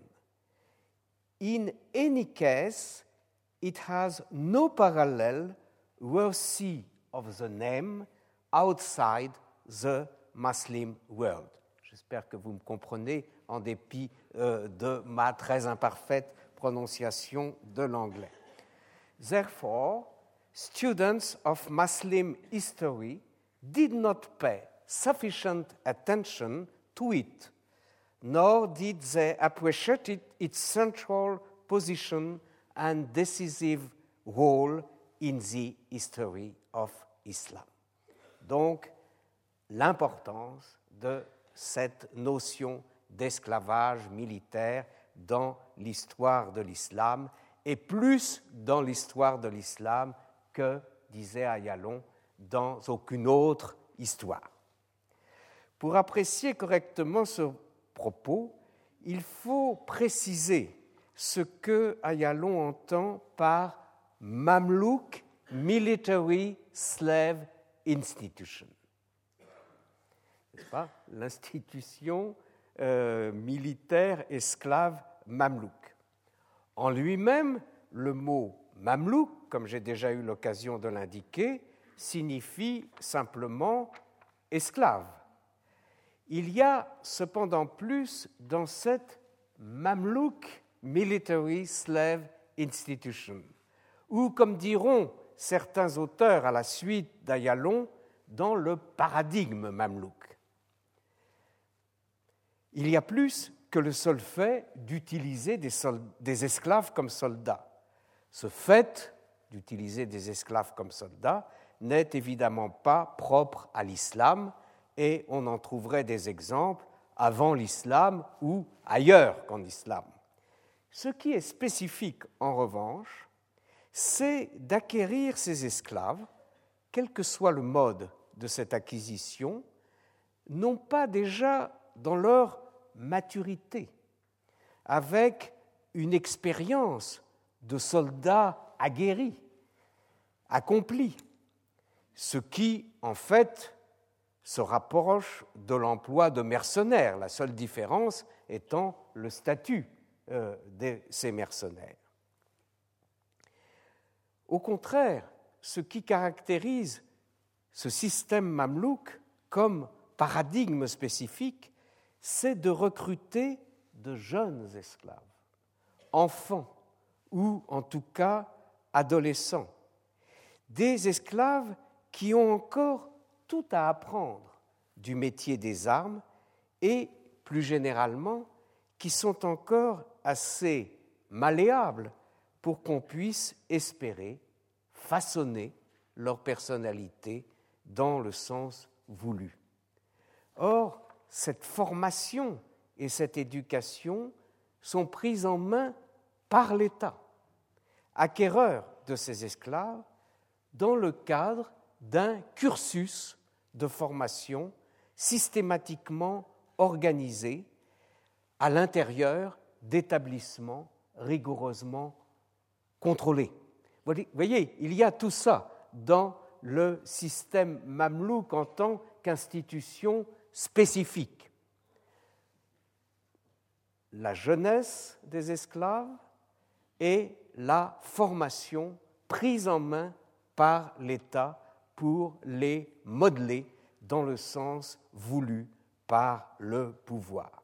In any case, it has no parallel worthy of the name outside the Muslim world. J'espère que vous me comprenez en dépit euh, de ma très imparfaite prononciation de l'anglais. Therefore, students of Muslim history did not pay sufficient attention to it, nor did they appreciate it, its central position and decisive role in the history of Islam. Donc, l'importance de cette notion d'esclavage militaire dans l'histoire de l'islam, et plus dans l'histoire de l'islam que, disait Ayalon, dans aucune autre histoire. Pour apprécier correctement ce propos, il faut préciser ce que Ayalon entend par Mamluk Military Slave Institution. N'est-ce pas ? L'institution euh, militaire esclave Mamluk. En lui-même, le mot Mamluk, comme j'ai déjà eu l'occasion de l'indiquer, signifie simplement esclave. Il y a cependant plus dans cette Mamluk Military Slave Institution, ou comme diront certains auteurs à la suite d'Ayalon, dans le paradigme Mamluk. Il y a plus que le seul fait d'utiliser des, sold- des esclaves comme soldats. Ce fait d'utiliser des esclaves comme soldats n'est évidemment pas propre à l'islam, et on en trouverait des exemples avant l'islam ou ailleurs qu'en islam. Ce qui est spécifique, en revanche, c'est d'acquérir ces esclaves, quel que soit le mode de cette acquisition, non pas déjà dans leur maturité, avec une expérience de soldats aguerris, accomplis, ce qui, en fait, se rapproche de l'emploi de mercenaires, la seule différence étant le statut euh, de ces mercenaires. Au contraire, ce qui caractérise ce système mamelouk comme paradigme spécifique, c'est de recruter de jeunes esclaves, enfants ou en tout cas adolescents, des esclaves qui ont encore tout à apprendre du métier des armes et, plus généralement, qui sont encore assez malléables pour qu'on puisse espérer façonner leur personnalité dans le sens voulu. Or, cette formation et cette éducation sont prises en main par l'État, acquéreur de ces esclaves, dans le cadre d'un cursus de formation systématiquement organisé à l'intérieur d'établissements rigoureusement contrôlés. Vous voyez, il y a tout ça dans le système mamelouk en tant qu'institution spécifique. La jeunesse des esclaves et la formation prise en main par l'État pour les modeler dans le sens voulu par le pouvoir.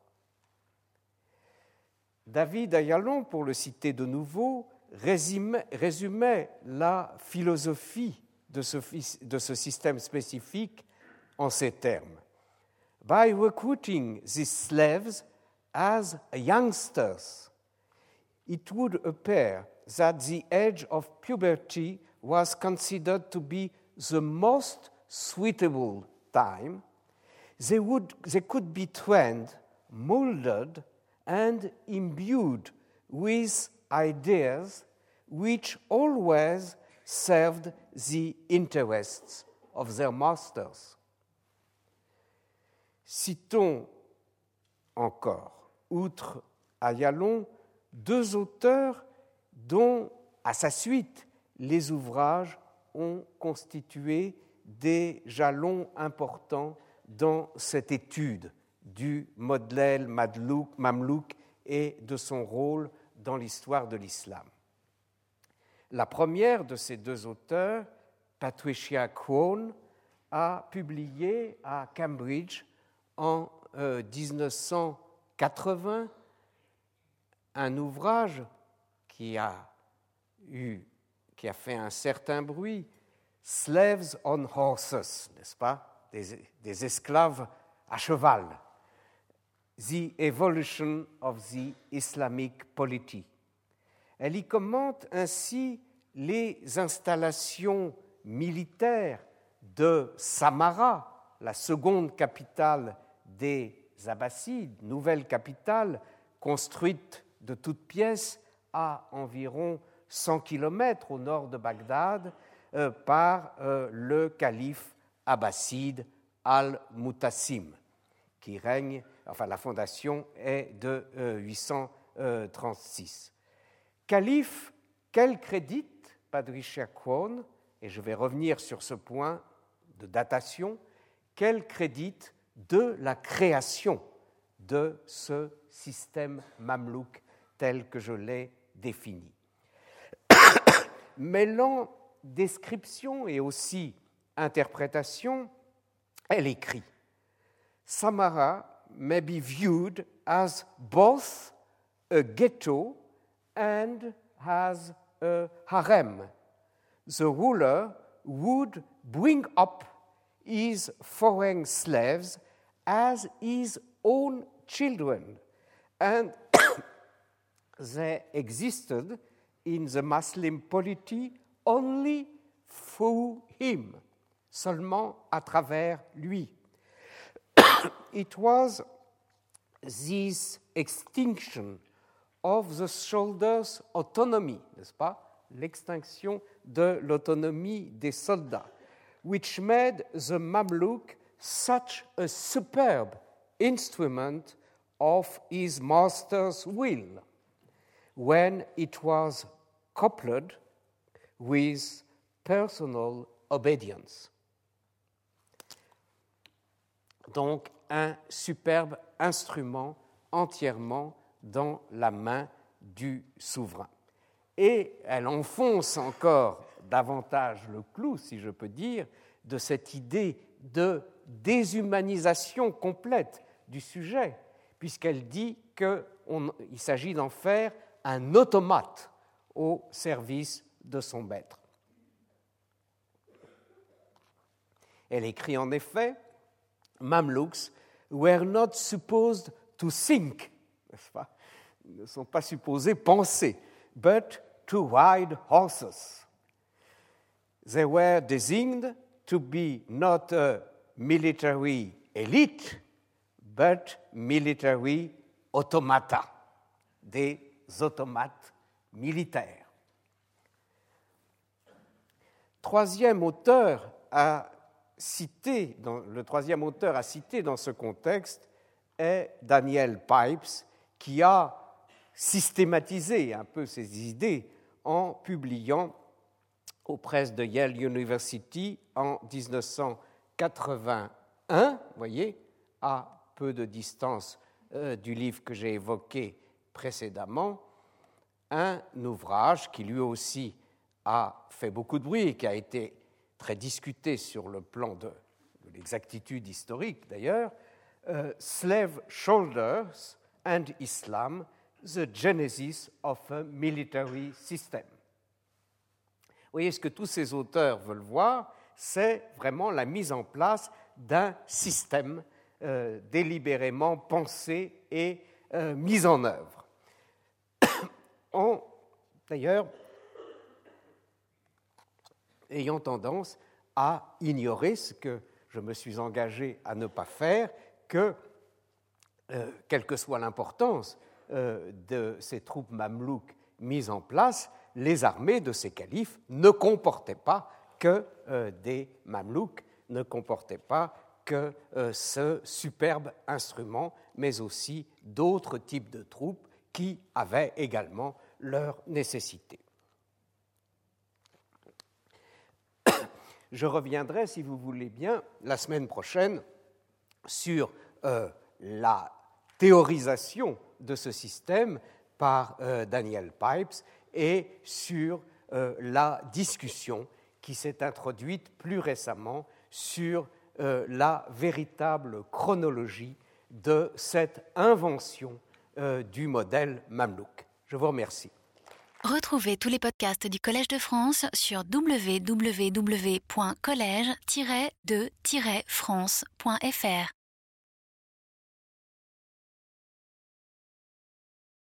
David Ayalon, pour le citer de nouveau, résumait, résumait la philosophie de ce, de ce système spécifique en ces termes. By recruiting these slaves as youngsters, it would appear that the age of puberty was considered to be the most suitable time. They would, they could be trained, molded, and imbued with ideas which always served the interests of their masters. Citons encore, outre Ayalon, deux auteurs dont, à sa suite, les ouvrages ont constitué des jalons importants dans cette étude du modèle mamelouk et de son rôle dans l'histoire de l'islam. La première de ces deux auteurs, Patricia Crone, a publié à Cambridge en euh, dix-neuf cent quatre-vingts un ouvrage qui a, eu, qui a fait un certain bruit, Slaves on Horses, n'est-ce pas, des, des esclaves à cheval, The Evolution of the Islamic Polity. Elle y commente ainsi les installations militaires de Samarra, la seconde capitale des Abbassides, nouvelle capitale construite de toutes pièces à environ cent kilomètres au nord de Bagdad euh, par euh, le calife abbasside Al-Mutassim, qui règne, enfin la fondation est de euh, huit cent trente-six. Calife, quel crédite Patricia Crone, et je vais revenir sur ce point de datation, quel crédite de la création de ce système mamelouk tel que je l'ai défini. Mêlant description et aussi interprétation, elle écrit « Samarra may be viewed as both a ghetto and as a harem. The ruler would bring up his foreign slaves as his own children, and they existed in the Muslim polity only through him, seulement à travers lui. It was this extinction of the soldiers' autonomy, n'est-ce pas, l'extinction de l'autonomie des soldats, which made the Mamluk such a superb instrument of his master's will, when it was coupled with personal obedience. Donc, un superbe instrument entièrement dans la main du souverain. Et elle enfonce encore davantage le clou, si je peux dire, de cette idée de déshumanisation complète du sujet, puisqu'elle dit qu'il s'agit d'en faire un automate au service de son maître. Elle écrit en effet « Mamluks were not supposed to think », n'est-ce pas ? Ils ne sont pas supposés penser, « but to ride horses ». They were designed to be not a military elite, but military automata, des automates militaires. Troisième auteur à citer, dans, le troisième auteur à citer dans ce contexte est Daniel Pipes, qui a systématisé un peu ces idées en publiant aux presses de Yale University en dix-neuf cent quatre-vingt-un, vous voyez, à peu de distance euh, du livre que j'ai évoqué précédemment, un ouvrage qui lui aussi a fait beaucoup de bruit et qui a été très discuté sur le plan de, de l'exactitude historique d'ailleurs, euh, Slave Shoulders and Islam, the Genesis of a Military System. Vous voyez, ce que tous ces auteurs veulent voir, c'est vraiment la mise en place d'un système euh, délibérément pensé et euh, mis en œuvre. En, d'ailleurs, ayant tendance à ignorer ce que je me suis engagé à ne pas faire, que, euh, quelle que soit l'importance euh, de ces troupes mamelouks mises en place, les armées de ces califes ne comportaient pas que euh, des mamelouks, ne comportaient pas que euh, ce superbe instrument, mais aussi d'autres types de troupes qui avaient également leurs nécessités. Je reviendrai, si vous voulez bien, la semaine prochaine sur euh, la théorisation de ce système par euh, Daniel Pipes et sur euh, la discussion qui s'est introduite plus récemment sur euh, la véritable chronologie de cette invention euh, du modèle mamelouk. Je vous remercie. Retrouvez tous les podcasts du Collège de France sur w w w point collège tiret de tiret france point f r.